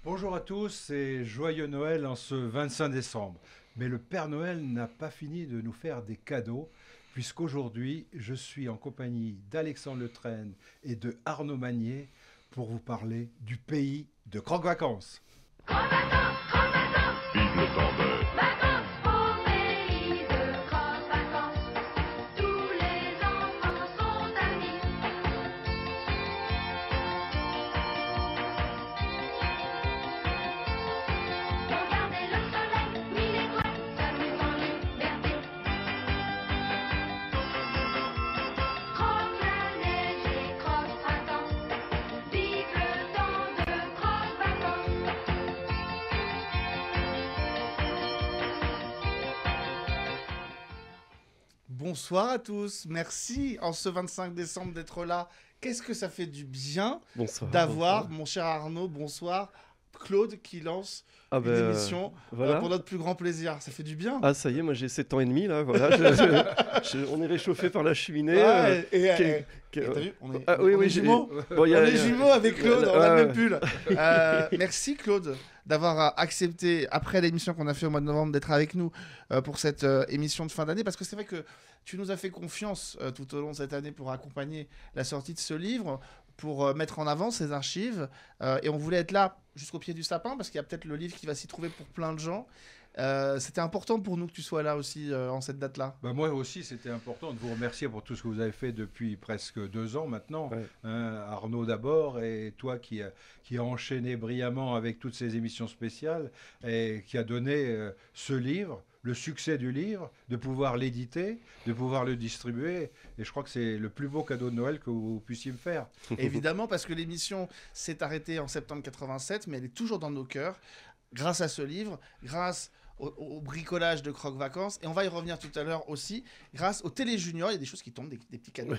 Bonjour à tous et joyeux Noël en ce 25 décembre. Mais le Père Noël n'a pas fini de nous faire des cadeaux, puisqu'aujourd'hui je suis en compagnie d'Alexandre Letraine et de Arnaud Magnier pour vous parler du pays de Croque-Vacances. Vive le temps de... Vacances au pays de Croque-Vacances. Tous les enfants sont amis. Regardez le soleil, mille étoiles, s'amuse en liberté. Croque la neige et croque-vacances. Vive le temps de Croque-Vacances. Bonsoir à tous, merci en ce 25 décembre d'être là. Qu'est-ce que ça fait du bien Bonsoir. d'avoir, bonsoir. mon cher Arnaud, bonsoir, Claude qui lance Ah une bah, émission voilà. pour notre plus grand plaisir. Ça fait du bien. Ah ça y est, moi j'ai 7 ans et demi là, voilà. On est réchauffé par la cheminée. Ouais, qu'est- t'as vu, on est, Ah on oui, est oui, jumeaux. Bon, On est jumeaux avec Claude, on a le Ouais. même pull. Merci Claude d'avoir accepté, après l'émission qu'on a fait au mois de novembre, d'être avec nous pour cette émission de fin d'année. Parce que c'est vrai que tu nous as fait confiance tout au long de cette année pour accompagner la sortie de ce livre, pour mettre en avant ces archives. Et on voulait être là jusqu'au pied du sapin, parce qu'il y a peut-être le livre qui va s'y trouver pour plein de gens. C'était important pour nous que tu sois là aussi en cette date-là. Bah, moi aussi, c'était important de vous remercier pour tout ce que vous avez fait depuis presque 2 ans maintenant. Ouais. Hein, Arnaud d'abord, et toi qui a enchaîné brillamment avec toutes ces émissions spéciales et qui a donné ce livre, le succès du livre, de pouvoir l'éditer, de pouvoir le distribuer. Et je crois que c'est le plus beau cadeau de Noël que vous puissiez me faire. Évidemment, parce que l'émission s'est arrêtée en septembre 87, mais elle est toujours dans nos cœurs, grâce à ce livre, grâce au bricolage de Croque-Vacances, et on va y revenir tout à l'heure aussi, grâce au Télé Junior, il y a des choses qui tombent, des petits cadeaux,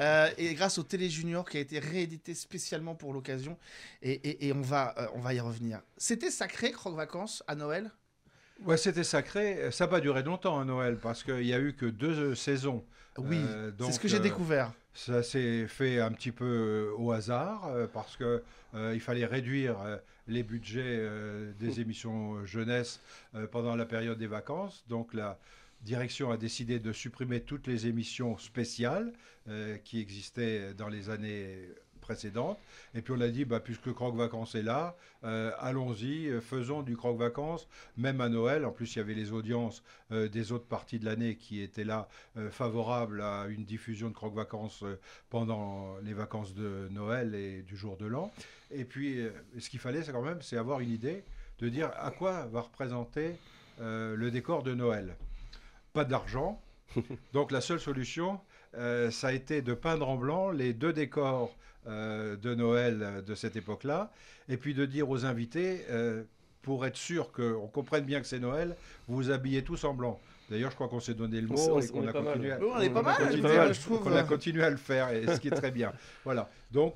et grâce au Télé Junior qui a été réédité spécialement pour l'occasion, et on va y revenir. C'était sacré Croque-Vacances à Noël? Ouais, c'était sacré. Ça n'a pas duré longtemps à Noël parce qu'il n'y a eu que 2 saisons. Oui, Donc, c'est ce que j'ai découvert. Ça s'est fait un petit peu au hasard parce que il fallait réduire les budgets des émissions jeunesse pendant la période des vacances. Donc la direction a décidé de supprimer toutes les émissions spéciales qui existaient dans les années précédentes. Et puis on a dit, bah, puisque Croque-Vacances est là, allons-y, faisons du Croque-Vacances, même à Noël. En plus, il y avait les audiences des autres parties de l'année qui étaient là, favorables à une diffusion de Croque-Vacances pendant les vacances de Noël et du jour de l'an. Et puis, ce qu'il fallait, c'est quand même, c'est avoir une idée de dire à quoi va représenter le décor de Noël. Pas d'argent. Donc la seule solution, ça a été de peindre en blanc les 2 décors de Noël de cette époque-là, et puis de dire aux invités, pour être sûr qu'on comprenne bien que c'est Noël, vous vous habillez tous en blanc. D'ailleurs, je crois qu'on s'est donné le mot et qu'on a continué à, On est pas mal, continué je trouve. qu'on a continué à le faire, et ce qui est très bien. Voilà. Donc,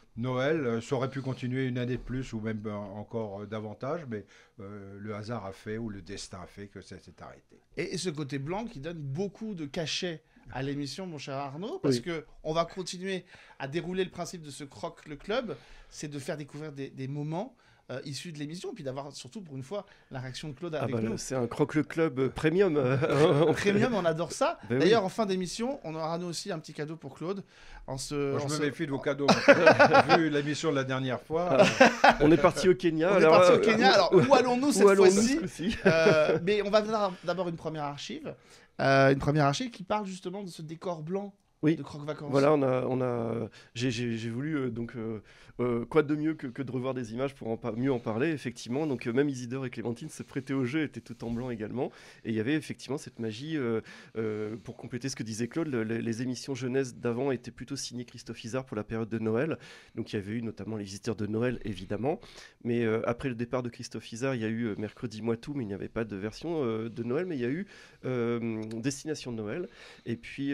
Noël, ça aurait pu continuer une année de plus ou même encore davantage, mais le hasard a fait, ou le destin a fait que ça s'est arrêté. Et ce côté blanc qui donne beaucoup de cachet à l'émission, mon cher Arnaud, parce Oui. que on va continuer à dérouler le principe de ce Croque le Club, c'est de faire découvrir des moments issus de l'émission, puis d'avoir surtout pour une fois la réaction de Claude Ah avec bah, nous. c'est un croque le club premium. Premium, on adore ça. Ben oui. D'ailleurs, en fin d'émission, on aura nous aussi un petit cadeau pour Claude. Moi, je me méfie de vos cadeaux. Vu l'émission de la dernière fois, On est parti au Kenya. On est alors, parti au Kenya. Alors, où allons-nous où cette allons-nous fois-ci ce coup-ci Mais on va faire d'abord une première archive. Une première archive qui parle justement de ce décor blanc Oui. de Croque-Vacances. Voilà, j'ai voulu quoi de mieux que de revoir des images pour mieux en parler, effectivement. Donc même Isidore et Clémentine se prêtaient au jeu, étaient tout en blanc également. Et il y avait effectivement cette magie, pour compléter ce que disait Claude, les émissions jeunesse d'avant étaient plutôt signées Christophe Izard pour la période de Noël. Donc il y avait eu notamment les visiteurs de Noël, évidemment. Mais après le départ de Christophe Izard, il y a eu Mercredi Moi Tout, mais il n'y avait pas de version de Noël, mais il y a eu Destination de Noël. Et puis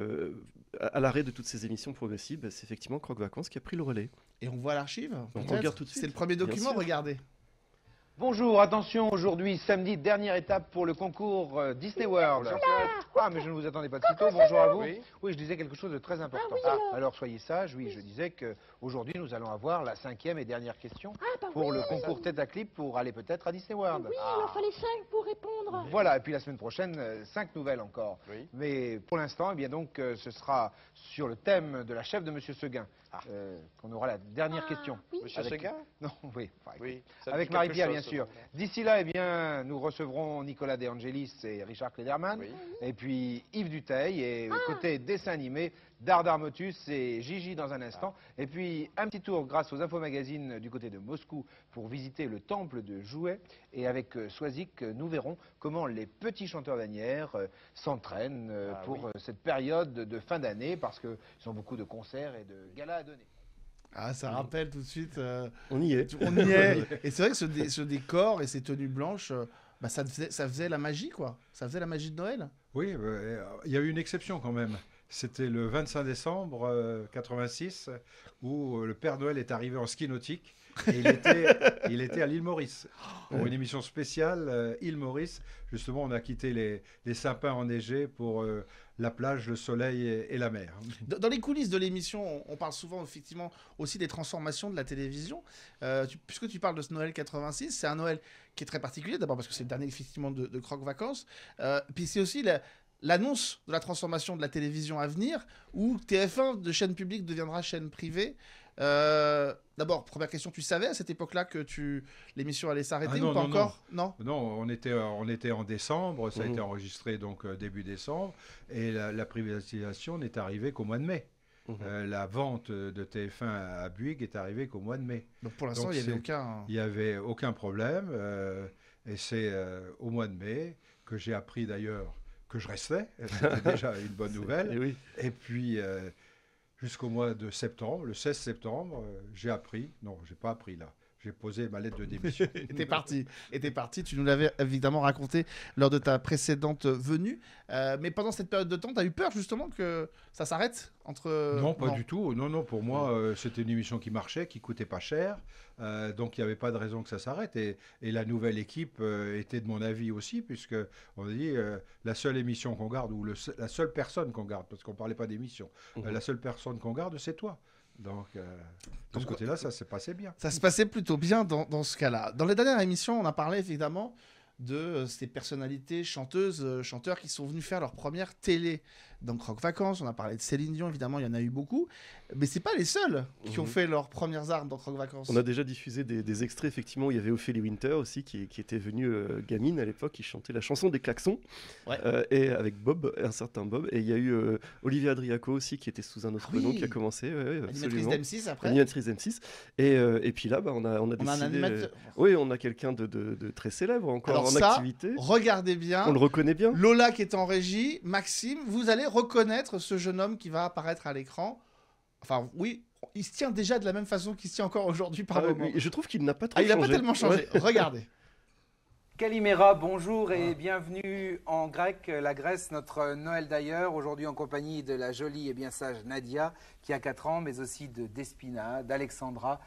à l'arrêt de toutes ces émissions progressives, c'est effectivement Croque-Vacances qui a pris le relais. Et on voit l'archive. On peut-être regarde tout de suite. C'est le premier Bien document, sûr. regardez. Bonjour, attention, aujourd'hui, samedi, dernière étape pour le concours Disney World. Ah, mais je ne vous attendais pas de si tôt, bonjour à vous. Oui, je disais quelque chose de très important. Alors soyez sages, oui, je disais qu'aujourd'hui, nous allons avoir la 5e et dernière question pour le concours tête à clip pour aller peut-être à Disney World. Oui, il en fallait 5 pour répondre. Voilà, et puis la semaine prochaine, 5 nouvelles encore. Mais pour l'instant, eh bien donc, ce sera sur le thème de la chef de Monsieur Seguin qu'on aura la dernière question. Monsieur Seguin? Non, oui. Enfin, Oui. avec Marie-Pierre, bien sûr. D'ici là, eh bien, nous recevrons Nicolas De Angelis et Richard Klederman. Et puis Yves Duteil. Et côté dessin animé, Dardar Motus et Gigi dans un instant. Et puis un petit tour grâce aux infomagazines du côté de Moscou pour visiter le temple de Jouet. Et avec Swazik, nous verrons comment les petits chanteurs d'Asnières s'entraînent pour cette période de fin d'année parce qu'ils ont beaucoup de concerts et de galas à donner. Ah, ça rappelle tout de suite. On y est. On y est. Et c'est vrai que ce décor et ces tenues blanches, ça faisait la magie, quoi. Ça faisait la magie de Noël. Oui, il y a eu une exception quand même. C'était le 25 décembre 86 où le Père Noël est arrivé en ski nautique. Et il était à l'île Maurice pour une émission spéciale île Maurice. Justement, on a quitté les sapins enneigés pour la plage, le soleil et la mer. Dans les coulisses de l'émission, on parle souvent effectivement aussi des transformations de la télévision. Puisque tu parles de ce Noël 86, c'est un Noël qui est très particulier. D'abord parce que c'est le dernier effectivement de Croque Vacances. Puis c'est aussi l'annonce de la transformation de la télévision à venir, où TF1 de chaîne publique deviendra chaîne privée. D'abord, première question, tu savais à cette époque-là que l'émission allait s'arrêter ou pas encore? Non, on était en décembre, ça a été enregistré donc début décembre, et la privatisation n'est arrivée qu'au mois de mai. La vente de TF1 à Bouygues est arrivée qu'au mois de mai. Donc pour l'instant, il n'y avait aucun problème, et c'est au mois de mai que j'ai appris d'ailleurs que je restais. C'était déjà une bonne nouvelle. Et puis jusqu'au mois de septembre, le 16 septembre, j'ai appris, non, j'ai pas appris là, j'ai posé ma lettre de démission. Et t'es parti, tu nous l'avais évidemment raconté lors de ta précédente venue. Mais pendant cette période de temps, t'as eu peur justement que ça s'arrête entre... Non, pas du tout. Non, pour moi, c'était une émission qui marchait, qui coûtait pas cher. Donc il n'y avait pas de raison que ça s'arrête. Et la nouvelle équipe était de mon avis aussi, puisque on a dit la seule émission qu'on garde, ou la seule personne qu'on garde, parce qu'on ne parlait pas d'émission, la seule personne qu'on garde, c'est toi. Donc, de ce côté-là, ça s'est passé bien. Ça se passait plutôt bien dans ce cas-là. Dans les dernières émissions, on a parlé évidemment de ces personnalités chanteuses, chanteurs qui sont venus faire leur première télé dans Croque Vacances. On a parlé de Céline Dion, évidemment, il y en a eu beaucoup. Mais c'est pas les seuls qui ont fait leurs premières armes dans Croque Vacances. On a déjà diffusé des extraits, effectivement. Il y avait Ophélie Winter aussi, qui était venue gamine à l'époque, qui chantait la chanson des klaxons. Et avec Bob, un certain Bob. Et il y a eu Olivia Adriaco aussi, qui était sous un autre nom, qui a commencé. Animatrice d'M6 après. Animatrice d'M6. Et puis là, on a décidé... Oui, on a quelqu'un de très célèbre encore. Alors en ça, activité. Regardez bien. On le reconnaît bien. Lola qui est en régie, Maxime, vous allez reconnaître ce jeune homme qui va apparaître à l'écran. Enfin, oui, il se tient déjà de la même façon qu'il se tient encore aujourd'hui par moment. Je trouve qu'il n'a pas trop changé. Il n'a pas tellement changé. Ouais. Regardez. Kalimera, bonjour et bienvenue en grec, la Grèce, notre Noël d'ailleurs. Aujourd'hui en compagnie de la jolie et bien sage Nadia, qui a 4 ans, mais aussi de Despina, d'Alexandra,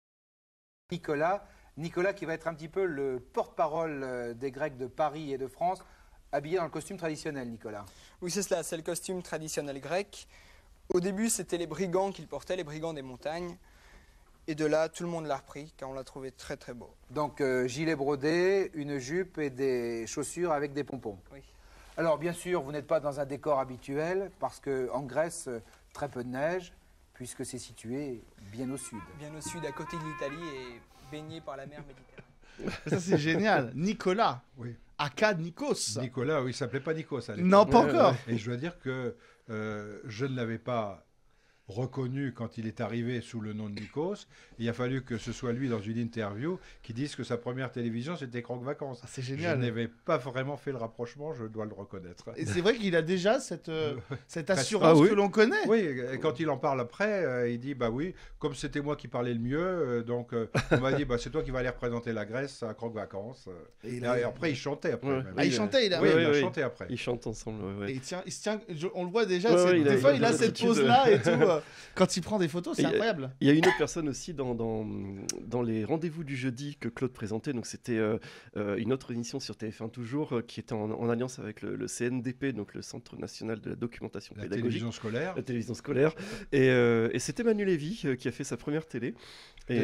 Nicolas qui va être un petit peu le porte-parole des Grecs de Paris et de France, habillé dans le costume traditionnel, Nicolas. Oui, c'est cela, c'est le costume traditionnel grec. Au début, c'était les brigands qui le portaient, les brigands des montagnes. Et de là, tout le monde l'a repris, car on l'a trouvé très très beau. Donc, gilet brodé, une jupe et des chaussures avec des pompons. Oui. Alors, bien sûr, vous n'êtes pas dans un décor habituel, parce qu'en Grèce, très peu de neige, puisque c'est situé bien au sud. Bien au sud, à côté de l'Italie et baigné par la mer Méditerranée. Ça, c'est génial. Nicolas. Oui. Aka Nikos. Nicolas, oui, il s'appelait pas Nikos à l'époque. Non, pas encore. Et je dois dire que je ne l'avais pas reconnu quand il est arrivé sous le nom de Nikos. Il a fallu que ce soit lui dans une interview qui dise que sa première télévision c'était Croque Vacances. Ah, c'est génial. Je n'avais pas vraiment fait le rapprochement, je dois le reconnaître. Et c'est vrai qu'il a déjà cette assurance que l'on connaît. Oui, et quand il en parle après, il dit bah oui, comme c'était moi qui parlais le mieux, donc on m'a dit bah c'est toi qui vas aller représenter la Grèce à Croque Vacances. Et après il chantait après. Ouais. Ah, il chantait, il a chanté après. Ils chantent ensemble. Ouais. Et il se tient, on le voit déjà. Des fois il a cette pose là et tout. quand il prend des photos, c'est incroyable. Il y a une autre personne aussi dans les rendez-vous du jeudi que Claude présentait. Donc c'était une autre émission sur TF1 toujours, qui était en alliance avec le CNDP, donc le Centre National de la Documentation La Pédagogique. télévision scolaire. La télévision scolaire. Et c'était Manu Lévy qui a fait sa première télé. Et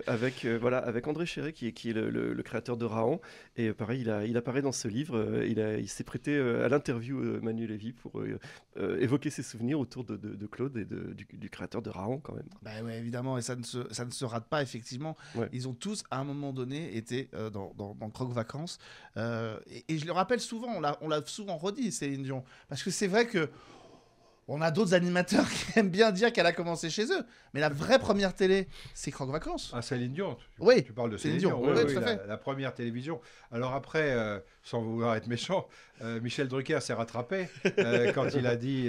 avec André Chéret qui est le créateur de Rahan. Et pareil, il apparaît dans ce livre. Il s'est prêté à l'interview Manu Lévy pour évoquer ses souvenirs autour de Claude et du créateur de Rahan quand même. Bah ouais, évidemment, et ça ne se rate pas, effectivement. Ouais. Ils ont tous, à un moment donné, été dans Croque Vacances. Et je le rappelle souvent, on l'a souvent redit, Céline Dion. Parce que c'est vrai que on a d'autres animateurs qui aiment bien dire qu'elle a commencé chez eux. Mais la vraie première télé, c'est Croque Vacances. Ah, Céline Dion. Oui, Tu parles de Céline Céline Dion. Dion. Oui, tout à fait. La première télévision. Alors après, sans vouloir être méchant, Michel Drucker s'est rattrapé quand il a dit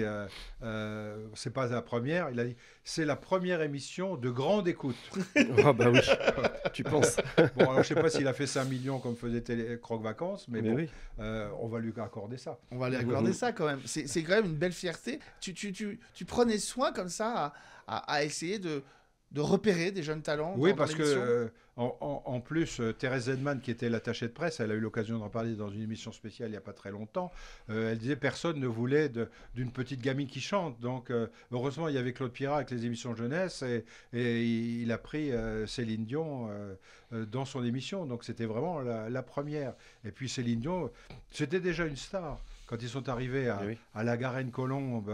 c'est pas la première. Il a dit c'est la première émission de grande écoute. Ah bah oui, tu penses. Bon, alors je sais pas s'il a fait 5 millions comme faisait Croque Vacances, mais bon, oui. on va lui accorder ça. On va lui accorder ça quand même. C'est quand même une belle fierté. Tu prenais soin comme ça à essayer de repérer des jeunes talents. Oui, dans parce l'émission. que en plus, Thérèse Zedman, qui était l'attachée de presse, elle a eu l'occasion d'en parler dans une émission spéciale il n'y a pas très longtemps. Elle disait personne ne voulait d'une petite gamine qui chante. Donc, heureusement, il y avait Claude Pirat avec les émissions jeunesse et il a pris Céline Dion dans son émission. Donc, c'était vraiment la première. Et puis, Céline Dion, c'était déjà une star. Quand ils sont arrivés à la Garenne-Colombe,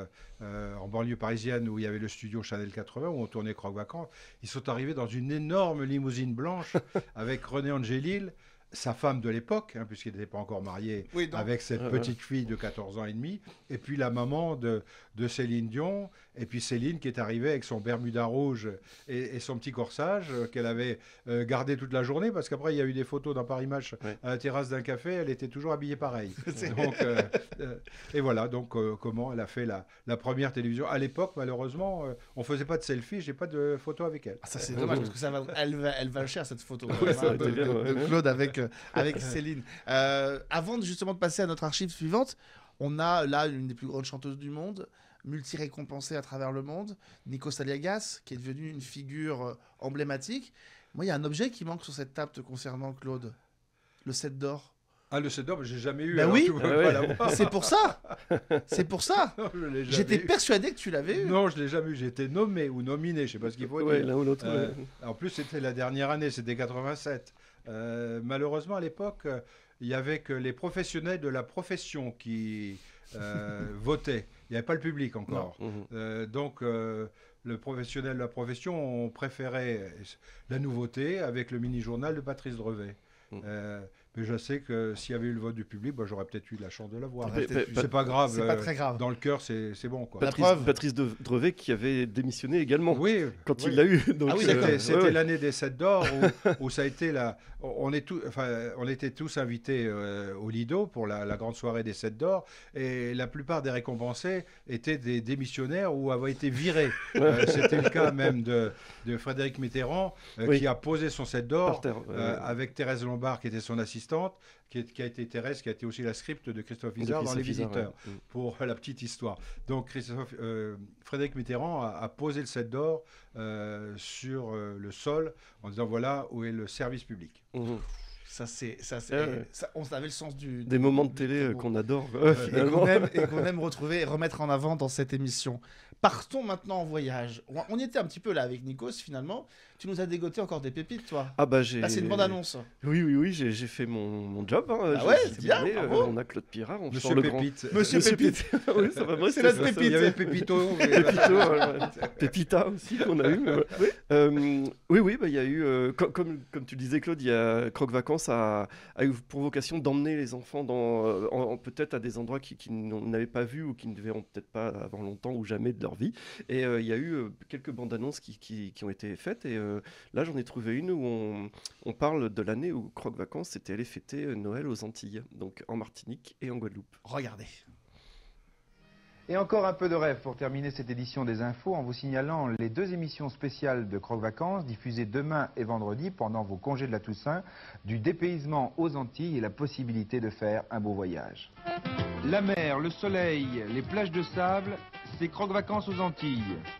en banlieue parisienne, où il y avait le studio Chanel 80, où on tournait Croque Vacances, ils sont arrivés dans une énorme limousine blanche avec René Angélil, sa femme de l'époque, puisqu'il n'était pas encore marié, avec cette petite fille de 14 ans et demi, et puis la maman de Céline Dion, et puis Céline qui est arrivée avec son Bermuda rouge et son petit corsage qu'elle avait gardé toute la journée, parce qu'après il y a eu des photos dans Paris Match à la terrasse d'un café, elle était toujours habillée pareil. Donc, et voilà, donc comment elle a fait la première télévision. À l'époque, malheureusement, on ne faisait pas de selfie, j'ai pas de photo avec elle. Ah, ça c'est dommage, parce que elle va cher cette photo ça va de Claude avec Céline. Avant justement de passer à notre archive suivante, on a là une des plus grandes chanteuses du monde, multi-récompensée à travers le monde, Nikos Aliagas, qui est devenue une figure emblématique. Moi, il y a un objet qui manque sur cette table te concernant, Claude. Le 7 d'or. Ah, le 7 d'or, j'ai jamais eu. Ben oui, tu peux pas l'avoir. c'est pour ça. C'est pour ça. Non, je l'ai jamais J'étais eu. persuadé que tu l'avais eu. Non, je ne l'ai jamais eu. J'ai été nommé ou nominé, je ne sais pas ce qu'il faut Ouais, dire. l'un ou l'autre. En plus, c'était la dernière année, c'était 87. Malheureusement, à l'époque, il n'y avait que les professionnels de la profession qui votaient. Il n'y avait pas le public encore. Donc, le professionnel de la profession, on préférait la nouveauté avec le mini-journal de Patrice Drevet. Mais je sais que s'il y avait eu le vote du public, j'aurais peut-être eu la chance de l'avoir. C'est pas grave. C'est pas très grave. Dans le cœur, c'est bon, quoi. Patrice Drevet qui avait démissionné également quand il oui. l'a eu. Donc, c'était l'année des 7 d'or où ça a été on était tous invités au Lido pour la grande soirée des 7 d'or et la plupart des récompensés étaient des démissionnaires ou avaient été virés. C'était le cas même de Frédéric Mitterrand qui a posé son 7 d'or avec Thérèse Lombard qui était son assistante. Qui a été Thérèse, qui a été aussi la script de Christophe Izard dans Les Visiteurs, pour la petite histoire. Donc Frédéric Mitterrand a posé le 7 d'or sur le sol en disant voilà où est le service public. Ça, on avait le sens des moments de télé qu'on adore. Et qu'on aime retrouver et remettre en avant dans cette émission. Partons maintenant en voyage. On y était un petit peu là avec Nikos finalement. Tu nous as dégoté encore des pépites, toi. Ah bah là, c'est une bande-annonce. Oui, j'ai fait mon job. Ah ouais, c'est bien, bravo. On a Claude Pirat, on Monsieur sort le Pépite. Monsieur Pépite. Oui, ça va, moi, c'est notre Pépite. Il y avait Pépito. Pépita aussi qu'on a eu. Oui, il y a eu, comme tu disais Claude, il y a Croque Vacances a eu pour vocation d'emmener les enfants peut-être à des endroits qu'ils n'avaient pas vus ou qu'ils ne verront peut-être pas avant longtemps ou jamais de leur vie. Et il y a eu quelques bandes annonces qui ont été faites et là j'en ai trouvé une où on parle de l'année où Croque Vacances était allé fêter Noël aux Antilles, donc en Martinique et en Guadeloupe. Regardez. Et encore un peu de rêve pour terminer cette édition des infos en vous signalant les 2 émissions spéciales de Croque Vacances diffusées demain et vendredi pendant vos congés de la Toussaint, du dépaysement aux Antilles et la possibilité de faire un beau voyage. La mer, le soleil, les plages de sable, c'est Croque Vacances aux Antilles.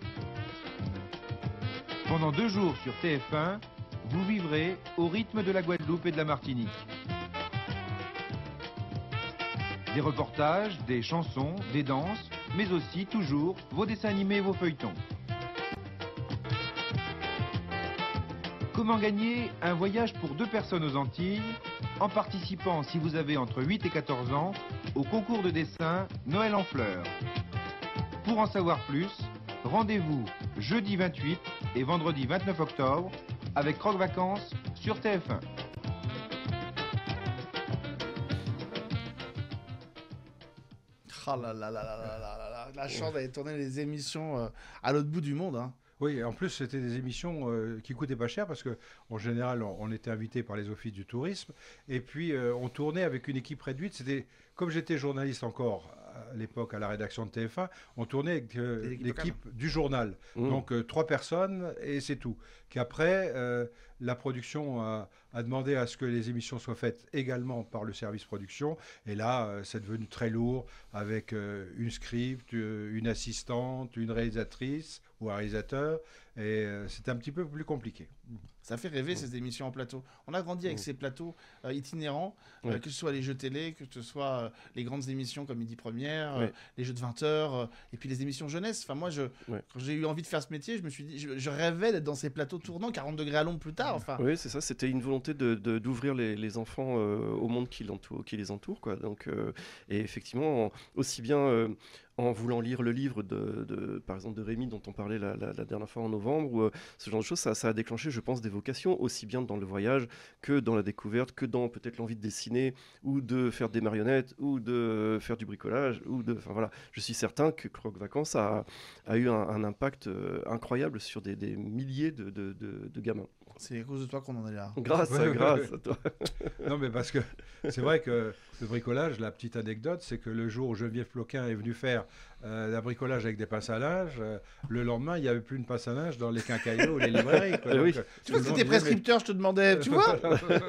Pendant 2 jours sur TF1, vous vivrez au rythme de la Guadeloupe et de la Martinique. Des reportages, des chansons, des danses, mais aussi toujours vos dessins animés et vos feuilletons. Comment gagner un voyage pour 2 personnes aux Antilles en participant, si vous avez entre 8 et 14 ans, au concours de dessin Noël en fleurs. Pour en savoir plus, rendez-vous jeudi 28 et vendredi 29 octobre avec Croque Vacances sur TF1. Ah là là là là là là là là. La chance d'aller tourner les émissions à l'autre bout du monde. Hein. Oui, en plus, c'était des émissions qui coûtaient pas cher parce que, en général, on était invité par les offices du tourisme. Et puis, on tournait avec une équipe réduite. C'était, comme j'étais journaliste encore à l'époque à la rédaction de TF1, on tournait avec l'équipe du journal. Donc, 3 personnes et c'est tout. Qu'après, la production a demandé à ce que les émissions soient faites également par le service production. Et là, c'est devenu très lourd avec une script, une assistante, une réalisatrice ou un réalisateur, et c'est un petit peu plus compliqué. Ça fait rêver ces émissions en plateau. On a grandi avec ces plateaux itinérants, que ce soit les jeux télé, que ce soit les grandes émissions comme Midi Première, les jeux de 20h, et puis les émissions jeunesse. Enfin, moi, quand j'ai eu envie de faire ce métier, je me suis dit, je rêvais d'être dans ces plateaux tournants, 40 degrés à l'ombre plus tard. Enfin. Oui, c'est ça, c'était une volonté d'ouvrir les enfants au monde qui les entoure. Quoi. Donc, et effectivement, aussi bien en voulant lire le livre par exemple de Rémi dont on parlait la dernière fois en novembre, ou ce genre de choses, ça a déclenché, je pense, des vocations, aussi bien dans le voyage que dans la découverte, que dans peut-être l'envie de dessiner, ou de faire des marionnettes, ou de faire du bricolage, enfin voilà. Je suis certain que Croque Vacances a eu un impact incroyable sur des milliers de gamins. C'est à cause de toi qu'on en est là. Grâce à toi. Non, mais parce que c'est vrai que le bricolage, la petite anecdote, c'est que le jour où Geneviève Ploquin est venue faire un bricolage avec des pinces à linge, le lendemain, il n'y avait plus une pince à linge dans les quincailliers ou les librairies. Quoi. Donc, tu vois que c'était prescripteur, je te demandais, tu vois.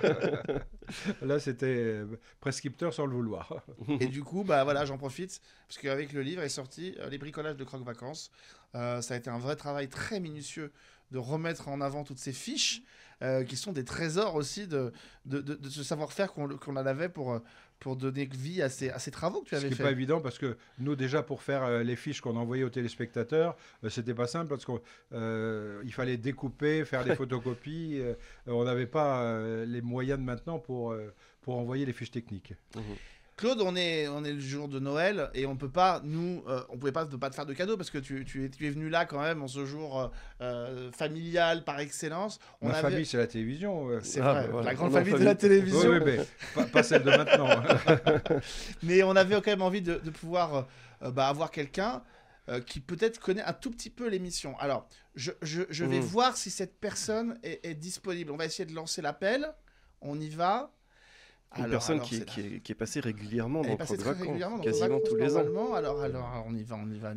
Là, c'était prescripteur sans le vouloir. Et du coup, bah voilà, j'en profite, parce qu'avec le livre est sorti les bricolages de Croque Vacances. Ça a été un vrai travail très minutieux de remettre en avant toutes ces fiches qui sont des trésors aussi de ce savoir-faire qu'on en avait pour donner vie à ces travaux que tu avais fait. Ce qui n'est pas évident parce que nous, déjà, pour faire les fiches qu'on envoyait aux téléspectateurs, c'était pas simple parce qu'il fallait découper, faire des photocopies. On n'avait pas les moyens de maintenant pour envoyer les fiches techniques. Claude, on est le jour de Noël et on peut pas, on pouvait pas te faire de cadeaux parce que tu es venu là quand même en ce jour familial par excellence. Ma famille, c'est la télévision. C'est vrai, la grande famille de la télévision. Oui, mais pas celle de maintenant. Mais on avait quand même envie de pouvoir avoir quelqu'un qui peut-être connaît un tout petit peu l'émission. Alors, je vais voir si cette personne est disponible. On va essayer de lancer l'appel. On y va. Une personne qui est passée régulièrement dans Croque Vacances, quasiment tous les ans. Alors, on y va.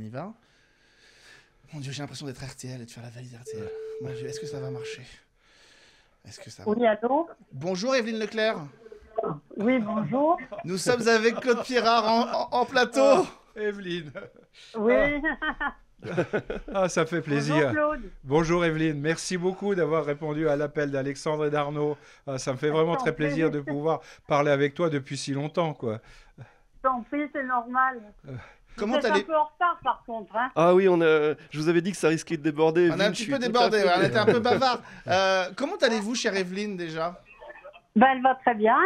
Mon Dieu, j'ai l'impression d'être RTL et de faire la valise RTL. Mon Dieu, est-ce que ça va marcher? Oui, allô? Bonjour Evelyne Leclerc. Oui, bonjour. Nous sommes avec Claude Pirard en plateau. Evelyne. Oui. Ah, ça fait plaisir. Bonjour Claude. Bonjour Evelyne, merci beaucoup d'avoir répondu à l'appel d'Alexandre et d'Arnaud. Ça me fait vraiment très plaisir de pouvoir parler avec toi depuis si longtemps, quoi. Tant pis, c'est normal. Comment Vous êtes un peu en retard par contre, hein? Ah oui, je vous avais dit que ça risquait de déborder. On a un petit peu débordé, on était un peu bavard. Comment allez-vous, chère Evelyne, déjà? Ben, elle va très bien.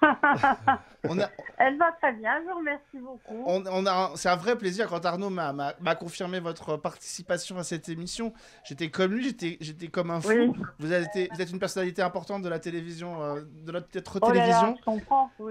Elle va très bien, je vous remercie beaucoup. C'est un vrai plaisir quand Arnaud m'a confirmé votre participation à cette émission. J'étais comme lui, j'étais comme un fou. Oui. Vous êtes une personnalité importante de la télévision, de notre télévision. Là, je comprends. Oui,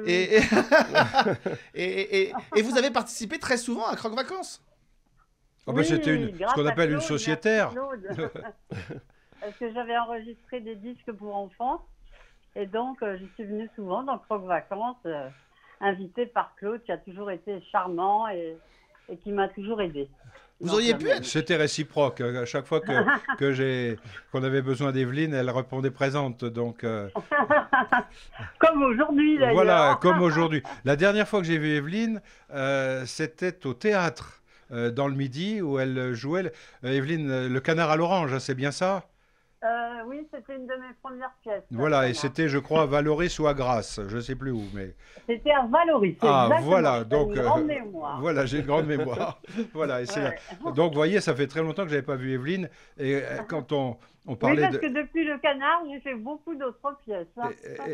et vous avez participé très souvent à Croque Vacances. C'était ce qu'on appelle une sociétaire. Parce que j'avais enregistré des disques pour enfants. Et donc, je suis venue souvent dans Croque Vacances, invitée par Claude, qui a toujours été charmant et qui m'a toujours aidée. Vous auriez pu être... C'était réciproque. À chaque fois qu'on avait besoin d'Evelyne, elle répondait présente. Donc, Comme aujourd'hui, d'ailleurs. Voilà, comme aujourd'hui. La dernière fois que j'ai vu Evelyne, c'était au théâtre. dans le Midi où elle jouait, Evelyne, le canard à l'orange, hein, c'est bien ça? Oui, c'était une de mes premières pièces. Voilà, et Celle-là. c'était, je crois, à Valoris ou à Grasse, je ne sais plus où, mais... C'était à Valoris. Ah, exactement. voilà, J'ai donc... une grande mémoire. Voilà, j'ai une grande mémoire. Voilà, et c'est Ouais. donc, vous voyez, ça fait très longtemps que je n'avais pas vu Evelyne, et quand on Oui, parlait parce de... que depuis le canard, j'ai fait beaucoup d'autres pièces. Hein.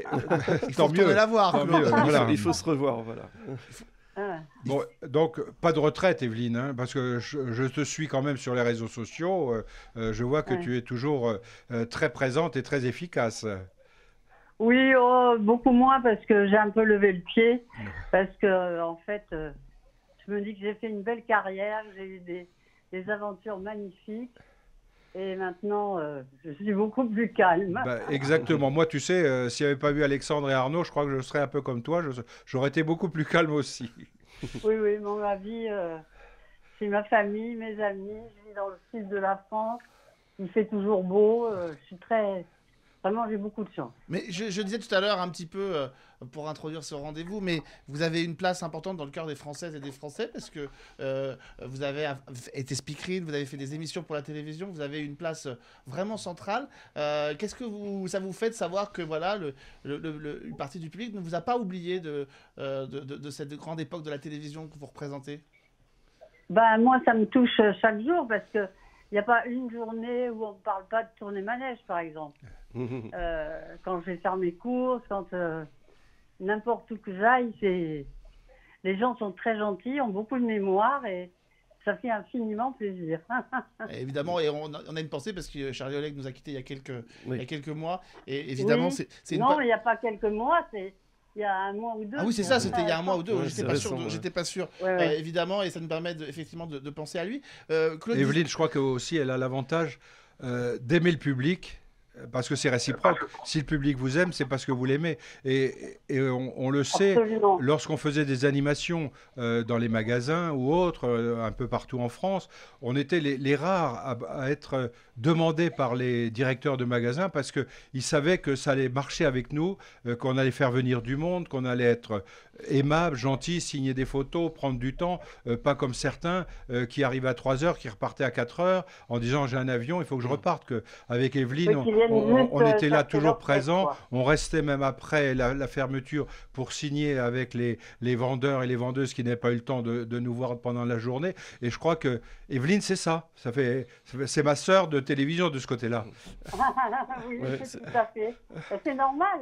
Il faut Tant mieux, retourner la voir, tant Claude. mieux, voilà. Il faut se revoir, voilà. Ah. Bon, donc, pas de retraite, Evelyne, hein, parce que je te suis quand même sur les réseaux sociaux. Je vois que Ouais. tu es toujours très présente et très efficace. Oui, beaucoup moins parce que j'ai un peu levé le pied. Parce que, en fait, je me dis que j'ai fait une belle carrière, j'ai eu des aventures magnifiques. Et maintenant, je suis beaucoup plus calme. Bah, exactement. Moi, tu sais, s'il n'y avait pas eu Alexandre et Arnaud, je crois que je serais un peu comme toi. J'aurais été beaucoup plus calme aussi. Oui, oui, ma vie, c'est ma famille, mes amis. Je vis dans le sud de la France. Il fait toujours beau. Je suis très... Vraiment, j'ai beaucoup de chance. Mais je disais tout à l'heure un petit peu pour introduire ce rendez-vous, mais vous avez une place importante dans le cœur des Françaises et des Français parce que vous avez été speakerine, vous avez fait des émissions pour la télévision, vous avez une place vraiment centrale. Qu'est-ce que ça vous fait de savoir que voilà, une partie du public ne vous a pas oublié de cette grande époque de la télévision que vous représentez? Ben, moi, ça me touche chaque jour parce que il n'y a pas une journée où on ne parle pas de tournée manège, par exemple. Quand je vais faire mes courses, quand n'importe où que j'aille, les gens sont très gentils, ont beaucoup de mémoire et ça fait infiniment plaisir. Et évidemment, et on a une pensée parce que Charlie Oleg nous a quittés il y a quelques mois. Et évidemment, Oui. c'est Non, il n'y a pas quelques mois, il y a un mois ou deux. Ah oui, c'est ça, c'était il y a un mois ou deux. Ouais, J'étais c'est pas récent, sûr, ouais. j'étais pas sûr. Ouais, ouais. Évidemment, et ça nous permet effectivement de penser à lui. Claude, Evelyne, je crois que aussi, elle a l'avantage d'aimer le public. Parce que c'est réciproque. Si le public vous aime, c'est parce que vous l'aimez. Et on le sait, Absolument. lorsqu'on faisait des animations dans les magasins ou autres, un peu partout en France, on était les rares à être demandés par les directeurs de magasins parce qu'ils savaient que ça allait marcher avec nous, qu'on allait faire venir du monde, qu'on allait être aimable, gentil, signer des photos, prendre du temps, pas comme certains qui arrivaient à 3 heures, qui repartaient à 4 heures en disant j'ai un avion, il faut que je reparte. Avec Evelyne, Oui, qu'ils viennent juste, on était là chercher toujours leur tête, présent, quoi. on restait même après la fermeture pour signer avec les vendeurs et les vendeuses qui n'avaient pas eu le temps de nous voir pendant la journée. Et je crois que Evelyne, c'est ça. C'est ma sœur de télévision de ce côté-là. Oui, Ouais, c'est c'est- tout à fait. C'est normal.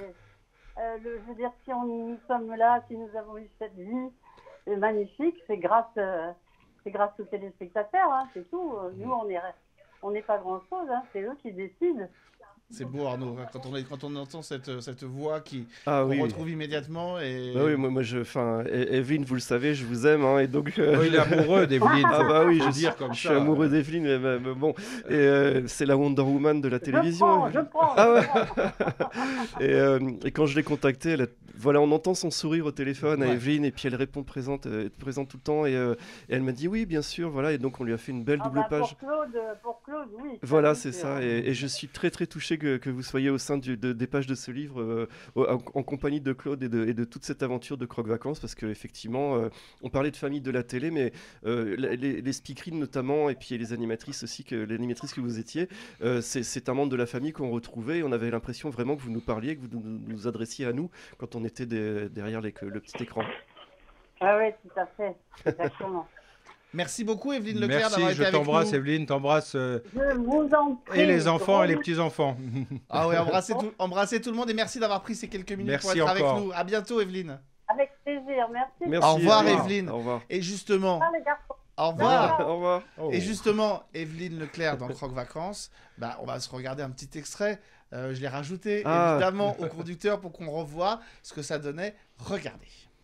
Je veux dire, si nous sommes là, si nous avons eu cette vie magnifique, c'est grâce aux téléspectateurs, hein, c'est tout. Nous, on n'est pas grand-chose, hein, c'est eux qui décident. c'est beau Arnaud, hein, quand on entend cette voix Ah qu'on oui. retrouve immédiatement. Et... Bah oui, moi, Evelyne, vous le savez, je vous aime, hein, et donc. Oh, il est amoureux d'Evelyne. Ah bah oui, je dire comme je suis ça. amoureux d'Evelyne, mais bon, et c'est la Wonder Woman de la télévision. Je prends. Ah ouais. Et quand je l'ai contactée, voilà, on entend son sourire au téléphone à Ouais. Evelyne, et puis elle répond présente tout le temps, et elle m'a dit oui, bien sûr, voilà, et donc on lui a fait une belle double page. Pour Claude, oui. Voilà, ça, c'est sûr. ça. Et je suis très très touché que vous soyez au sein des pages de ce livre en compagnie de Claude et de toute cette aventure de Croque Vacances, parce qu'effectivement, on parlait de famille de la télé, mais les speakerines notamment, et puis les animatrices aussi, l'animatrice que vous étiez, c'est un membre de la famille qu'on retrouvait, et on avait l'impression vraiment que vous nous parliez, que vous nous adressiez à nous quand on était derrière le petit écran. Ah oui, tout à fait. Exactement. Merci beaucoup Evelyne Leclerc Merci, d'avoir été je avec t'embrasse nous. Evelyne, t'embrasse Je vous en prie. et les enfants et les Gros petits-enfants. Ah ouais, embrassez tout le monde et merci d'avoir pris ces quelques minutes pour Merci être encore. avec nous. À bientôt Evelyne. Avec plaisir, merci. Merci. Au revoir, Evelyne. Evelyne. Au revoir. Et justement, Ah, les garçons. au revoir. Au revoir. Oh. Et justement, Evelyne Leclerc dans Croque Vacances, on va se regarder un petit extrait. Je l'ai rajouté Ah. évidemment au conducteur pour qu'on revoie ce que ça donnait. Regardez.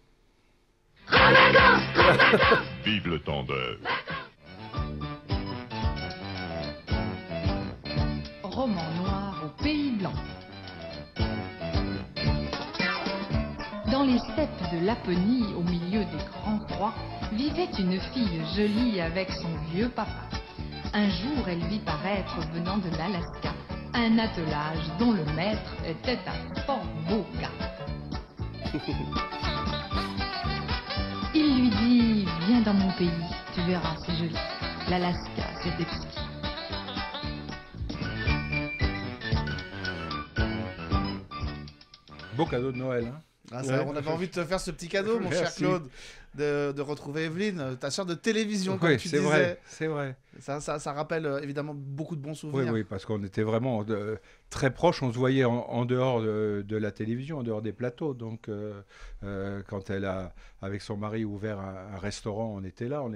Vive le tendeur. Roman noir au Pays Blanc. Dans les steppes de Laponie, au milieu des grands croix, vivait une fille jolie avec son vieux papa. Un jour, elle vit paraître, venant de l'Alaska, un attelage dont le maître était un fort beau gars. Il lui dit « Viens dans mon pays, Tu verras, c'est joli. L'Alaska, c'est exquis. Beau cadeau de Noël. Hein. Ah, ça, Ouais. on avait envie de te faire ce petit cadeau, mon cher Merci. Claude, de retrouver Evelyne, ta sœur de télévision, comme Oui, tu c'est disais. vrai, c'est vrai. Ça rappelle évidemment beaucoup de bons Oui, souvenirs. oui, parce qu'on était vraiment très proches. On se voyait en dehors de la télévision, en dehors des plateaux. Donc, quand elle a, avec son mari, ouvert un restaurant, on était là,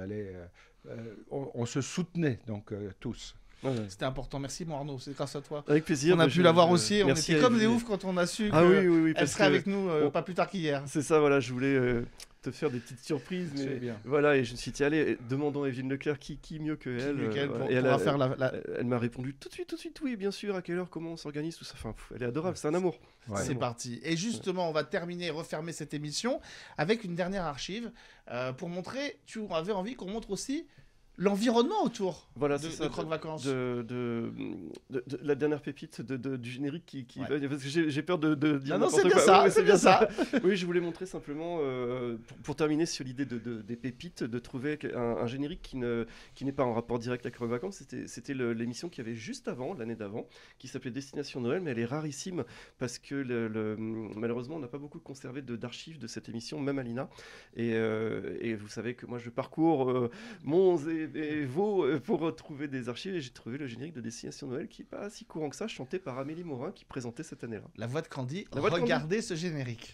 on se soutenait, donc tous. Ouais. C'était important. Merci, mon Arnaud. C'est grâce à toi. Avec plaisir. On a pu l'avoir aussi. On merci était à comme des Evelyne. oufs quand on a su Ah qu'elle oui, parce serait que avec nous on- pas plus tard qu'hier. C'est ça, voilà, je voulais te faire des petites surprises, C'est mais bien. voilà, et je me suis dit, allez, demandons à Evelyne Leclerc qui mieux que elle. mieux qu'elle voilà. pour- Et pourra faire elle m'a répondu tout de suite, oui, bien sûr, à quelle heure, comment on s'organise, tout ça. Enfin, elle est adorable, c'est un amour. Ouais. C'est parti. Et justement, on va terminer, refermer cette émission avec une dernière archive pour montrer, tu avais envie qu'on montre aussi l'environnement autour Voilà, de, c'est de ça. Croque Vacances. De la dernière pépite du générique qui Ouais. parce que j'ai peur de dire Non, n'importe c'est bien quoi. ça, Ouais, c'est bien ça. Oui, je voulais montrer simplement, pour terminer sur l'idée des pépites, de trouver un générique qui n'est pas en rapport direct avec Croque Vacances. C'était l'émission qu'il y avait juste avant, l'année d'avant, qui s'appelait Destination Noël, mais elle est rarissime parce que malheureusement, on n'a pas beaucoup conservé d'archives de cette émission, même à l'INA. Et vous savez que moi, je parcours Mons et Vaud pour retrouver des archives, et j'ai trouvé le générique de Destination Noël qui n'est pas si courant que ça, chanté par Amélie Morin qui présentait cette année-là. La voix de Candy. La voix de Candy. Regardez ce générique.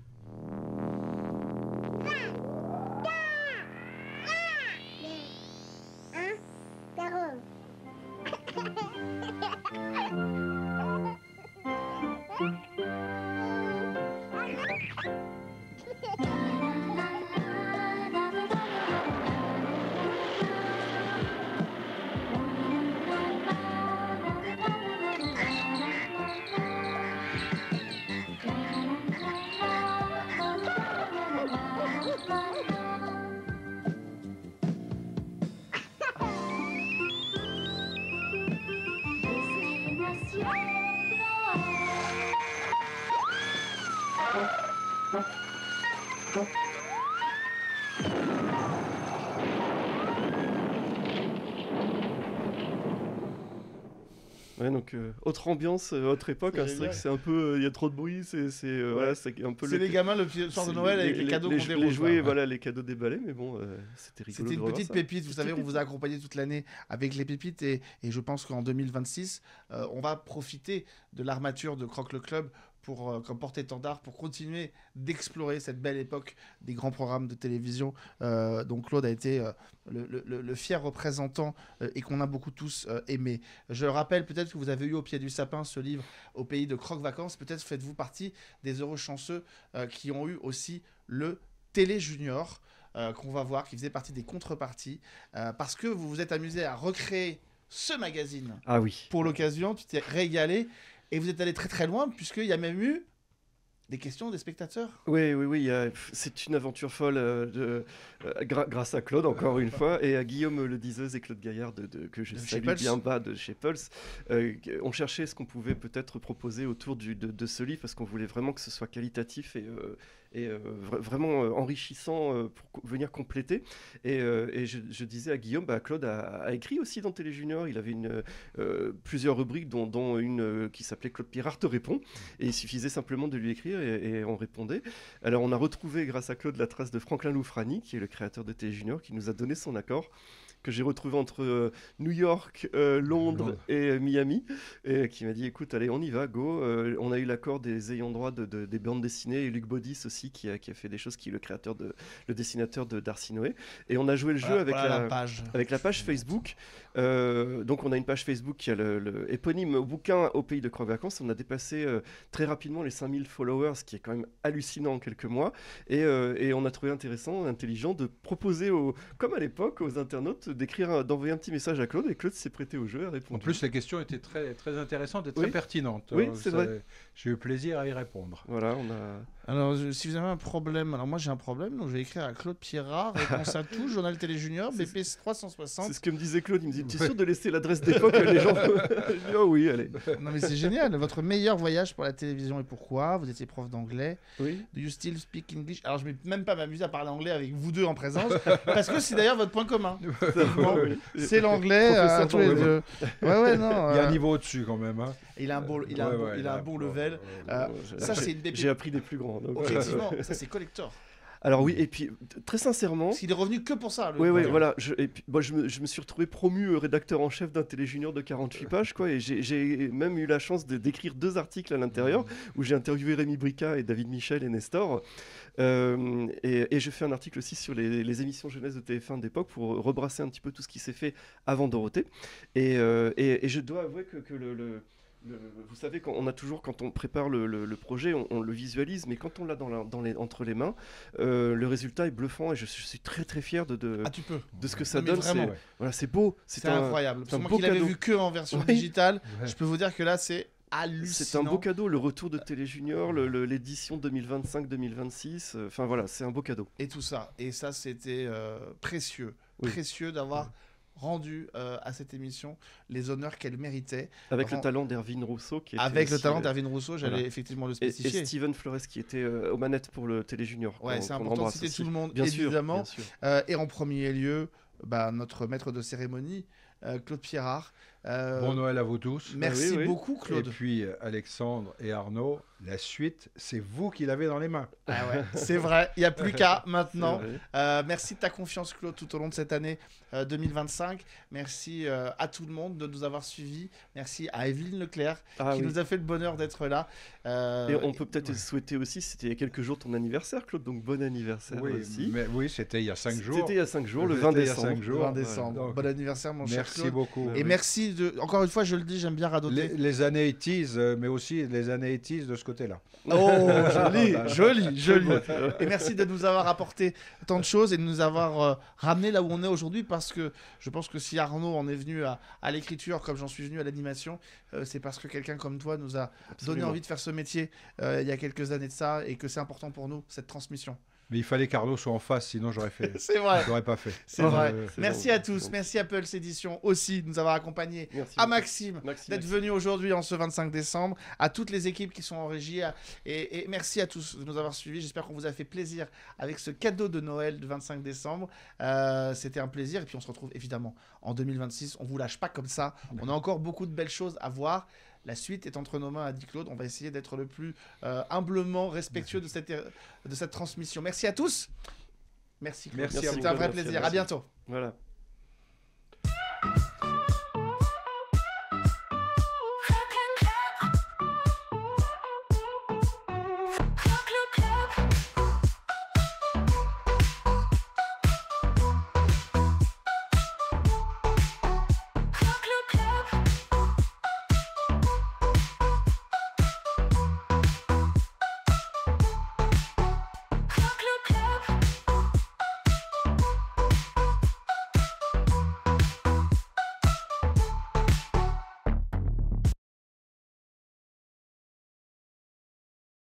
Ouais, donc autre ambiance, autre époque. C'est Hein, c'est vrai génial. que c'est un peu, il y a trop de bruit, voilà, c'est un peu C'est les gamins le soir de c'est Noël avec les cadeaux qu'on déroule. les jouets, quoi. voilà, les cadeaux déballés, mais bon, c'était rigolo. C'était de une revoir petite ça. pépite, vous Petite savez, on pépite. vous a accompagné toute l'année avec les pépites et je pense qu'en 2026, on va profiter de l'armature de Croque le Club pour, comme porte-étendard pour continuer d'explorer cette belle époque des grands programmes de télévision dont Claude a été le fier représentant et qu'on a beaucoup tous aimé. Je rappelle peut-être que vous avez eu au pied du sapin ce livre Au pays de Croque Vacances, peut-être faites-vous partie des heureux chanceux qui ont eu aussi le Télé Junior qu'on va voir, qui faisait partie des contreparties, parce que vous vous êtes amusé à recréer ce magazine Ah oui. pour l'occasion, tu t'es régalé, et vous êtes allé très très loin, puisqu'il y a même eu des questions des spectateurs. Oui, c'est une aventure folle grâce à Claude, encore une fois, et à Guillaume Le Dizeuse et Claude Gaillard, que je De chez salue Pulse. bien bas de chez Pulse. On cherchait ce qu'on pouvait peut-être proposer autour de ce livre, parce qu'on voulait vraiment que ce soit qualitatif et vraiment enrichissant pour venir compléter. Et je disais à Guillaume, Claude a écrit aussi dans Télé Junior, il avait plusieurs rubriques, dont une qui s'appelait Claude Pirard te répond, et il suffisait simplement de lui écrire et on répondait. Alors on a retrouvé grâce à Claude la trace de Franklin Loufrani, qui est le créateur de Télé Junior, qui nous a donné son accord, que j'ai retrouvé entre New York, Londres et Miami, et qui m'a dit écoute, allez, on y va, go. On a eu l'accord des ayants droit des bandes dessinées, et Luc Baudis aussi, qui a fait des choses, qui est le dessinateur de Darcy Noé. Et on a joué le jeu avec la page Facebook. Donc on a une page Facebook qui a le éponyme bouquin Au pays de Croque Vacances. On a dépassé très rapidement les 5000 followers, ce qui est quand même hallucinant en quelques mois. Et on a trouvé intéressant, intelligent de proposer, comme à l'époque, aux internautes d'envoyer un petit message à Claude, et Claude s'est prêté au jeu, a répondu. En plus, les questions étaient très, très intéressantes et très Oui. pertinentes. Oui, c'est vrai. J'ai eu plaisir à y répondre. Voilà, on a... Alors, si vous avez un problème, alors moi j'ai un problème, donc je vais écrire à Claude Pierrat, réponse à tout, Journal Télé Junior, BP 360. C'est ce que me disait Claude, il me dit, tu es sûr de laisser l'adresse d'époque, les gens... Je dis, oh oui, allez. Non mais c'est génial, votre meilleur voyage pour la télévision et pourquoi? Vous étiez prof d'anglais. Oui. Do you still speak English? Alors je ne vais même pas m'amuser à parler anglais avec vous deux en présence, parce que c'est d'ailleurs votre point commun. Bon, c'est l'anglais à tous les deux. Ouais, non. Il y a un niveau au-dessus quand même. Hein. Il a un bon, il a un bon level. Ça c'est une des... J'ai appris des plus grands. Donc... Effectivement, ça c'est collector. Alors oui, et puis très sincèrement... Parce qu'il est revenu que pour ça. Oui, voilà. Et puis, je me suis retrouvé promu rédacteur en chef d'un téléjunior de 48 pages, quoi, et j'ai même eu la chance d'écrire 2 articles à l'intérieur, où j'ai interviewé Rémi Brica et David Michel et Nestor. Et je fais un article aussi sur les émissions jeunesse de TF1 d'époque pour rebrasser un petit peu tout ce qui s'est fait avant Dorothée. Et je dois avouer que vous savez, quand on prépare le projet, on le visualise, mais quand on l'a entre les mains, le résultat est bluffant et je suis très très fier de ce que ça donne. Vraiment, voilà, c'est beau, c'est incroyable. Parce que moi qui l'avais vu que en version digitale, je peux vous dire que là c'est hallucinant. C'est un beau cadeau, le retour de Télé Junior, l'édition 2025-2026, enfin voilà, c'est un beau cadeau. Et tout ça, c'était précieux d'avoir rendu à cette émission les honneurs qu'elle méritait. Avec le talent d'Erwin Rousseau. Avec le talent d'Erwin Rousseau, j'allais effectivement le spécifier. Et Steven Flores qui était aux manettes pour le Télé Junior. Ouais, c'est important de citer tout le monde, évidemment. Et en premier lieu, notre maître de cérémonie, Claude Pierrat. Bon Noël à vous tous. Merci beaucoup, Claude. Et puis Alexandre et Arnaud, la suite, c'est vous qui l'avez dans les mains. Ah ouais, c'est vrai, il n'y a plus qu'à maintenant. Merci de ta confiance, Claude, tout au long de cette année 2025. Merci à tout le monde de nous avoir suivis. Merci à Evelyne Leclerc qui nous a fait le bonheur d'être là. Et on peut peut-être souhaiter aussi, c'était il y a quelques jours ton anniversaire, Claude, donc bon anniversaire aussi. Oui, c'était il y a 5 jours. C'était il y a 5 jours, le 20 décembre. Le 20 décembre. Donc, bon anniversaire, mon cher Claude. Merci beaucoup. Et merci encore une fois, je le dis, j'aime bien radoter. Les années 80s, mais aussi les années 80s de ce côté-là. Oh, joli. Et merci de nous avoir apporté tant de choses et de nous avoir ramené là où on est aujourd'hui, parce que je pense que si Arnaud en est venu à l'écriture comme j'en suis venu à l'animation, c'est parce que quelqu'un comme toi nous a donné envie de faire ce métier il y a quelques années de ça, et que c'est important pour nous, cette transmission. Mais il fallait qu'Arnaud soit en face, sinon j'aurais fait. C'est vrai. J'aurais pas fait. C'est vrai. Merci à tous. Merci à Pulse Édition aussi de nous avoir accompagnés. À Maxime d'être venu aujourd'hui en ce 25 décembre. À toutes les équipes qui sont en régie. Et merci à tous de nous avoir suivis. J'espère qu'on vous a fait plaisir avec ce cadeau de Noël du 25 décembre. C'était un plaisir. Et puis on se retrouve évidemment en 2026. On vous lâche pas comme ça. On a encore beaucoup de belles choses à voir. La suite est entre nos mains, a dit Claude. On va essayer d'être le plus humblement respectueux de cette transmission. Merci à tous. Merci Claude. C'était un vrai plaisir. À bientôt. Voilà.